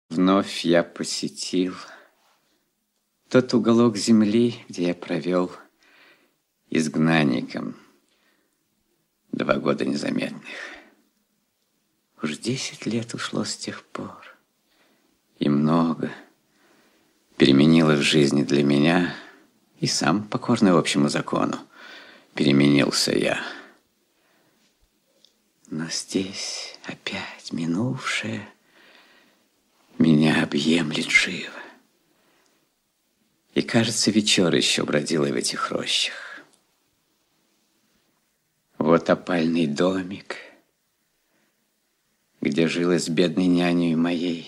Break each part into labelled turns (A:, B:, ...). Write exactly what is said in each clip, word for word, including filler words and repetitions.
A: Вновь я посетил тот уголок земли, где я провел изгнанником два года незаметных. Уж десять лет ушло с тех пор, и много переменилось в жизни для меня, и сам, покорный общему закону, переменился я. Но здесь опять минувшее меня объемлет живо. И, кажется, вечер еще бродила в этих рощах. Вот опальный домик, где жила с бедной няней моей.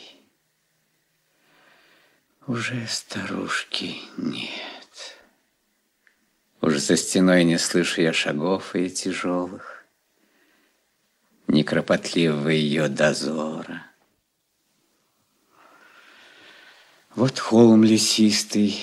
A: Уже старушки нет. Уж за стеной не слышу я шагов ее тяжелых, ни кропотливого ее дозора. Вот холм лесистый,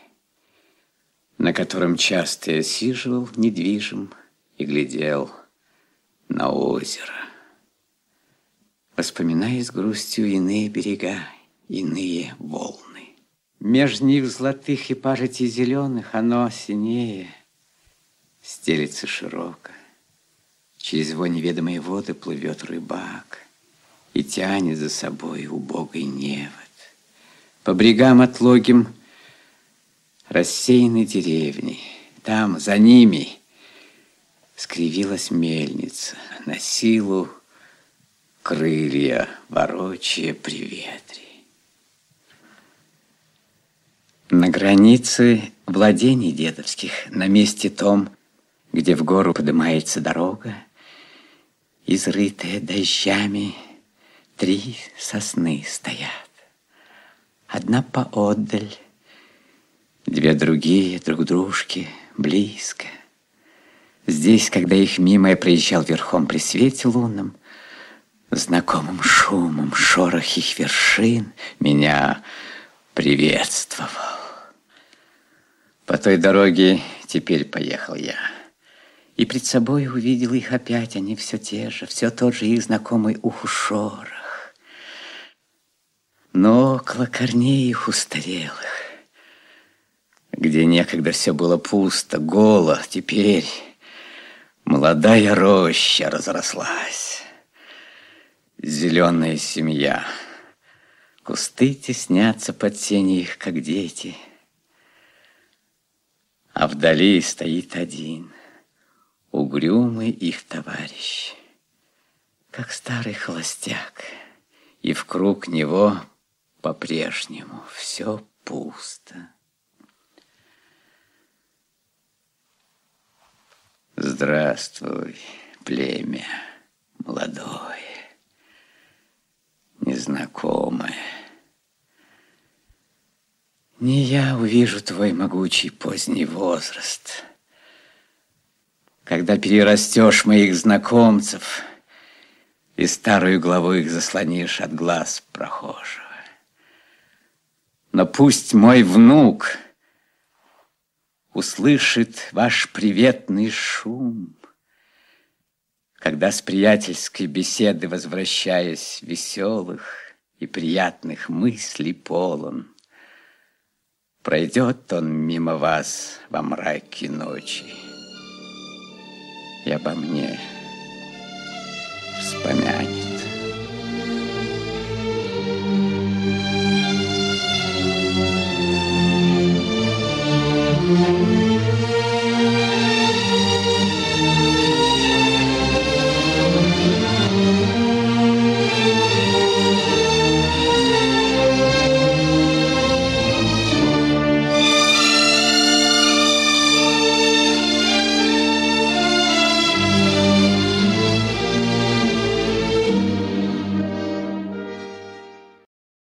A: на котором часто я сиживал недвижим и глядел на озеро, воспоминая с грустью иные берега, иные волны. Меж них золотых и пажитей зеленых оно синее стелится широко. Через его неведомые воды плывет рыбак и тянет за собой убогой невод. По брегам отлогим рассеяны деревни. Там, за ними, скривилась мельница, на силу крылья ворочая при ветре. На границе владений дедовских, на месте том, где в гору поднимается дорога, изрытая дождями, три сосны стоят. Одна поотдаль, две другие друг дружке близко. Здесь, когда их мимо я проезжал верхом при свете лунном, знакомым шумом шорох их вершин меня приветствовал. По той дороге теперь поехал я, и пред собой увидел их опять, они все те же, все тот же их знакомый уху шорох. Но около корней их устарелых, где некогда все было пусто, голо, теперь молодая роща разрослась, зеленая семья. Кусты теснятся под тени их, как дети, а вдали стоит один, угрюмый их товарищ, как старый холостяк, и в круг него по-прежнему все пусто. Здравствуй, племя молодое, незнакомое. Не я увижу твой могучий поздний возраст, когда перерастешь моих знакомцев и старую главу их заслонишь от глаз прохожего. Но пусть мой внук услышит ваш приветный шум, когда с приятельской беседы, возвращаясь, веселых и приятных мыслей полон, пройдет он мимо вас во мраке ночи и обо мне вспомянет.